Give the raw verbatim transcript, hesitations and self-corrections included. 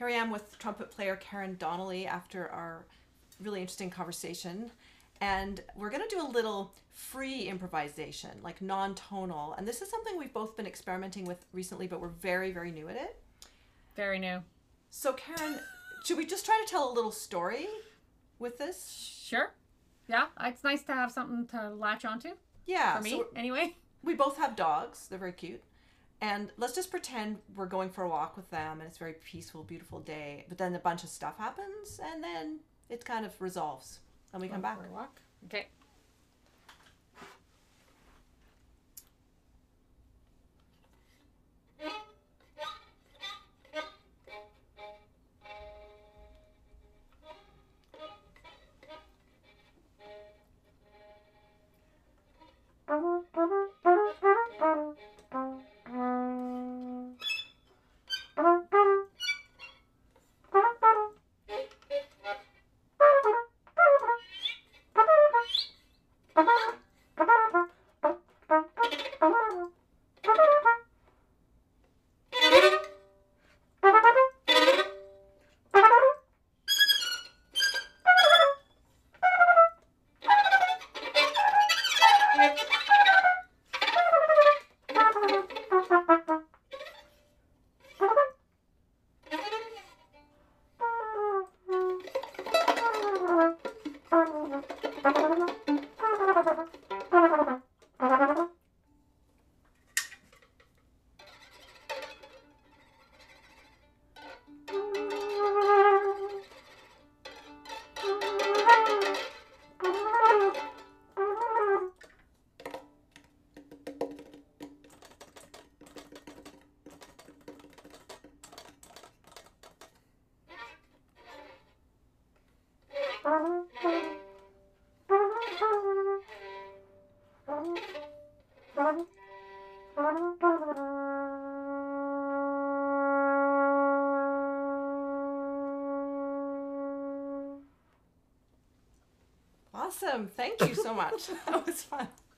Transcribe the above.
Here I am with trumpet player Karen Donnelly after our really interesting conversation. And we're going to do a little free improvisation, like non-tonal. And this is something we've both been experimenting with recently, but we're very, very new at it. Very new. So Karen, should we just try to tell a little story with this? Sure. Yeah, it's nice to have something to latch onto. Yeah. For me, so anyway. We both have dogs. They're very cute. And let's just pretend we're going for a walk with them and it's a very peaceful, beautiful day. But then a bunch of stuff happens and then it kind of resolves. And we come back. For a walk. Okay. Awesome. Thank you so much. That was fun.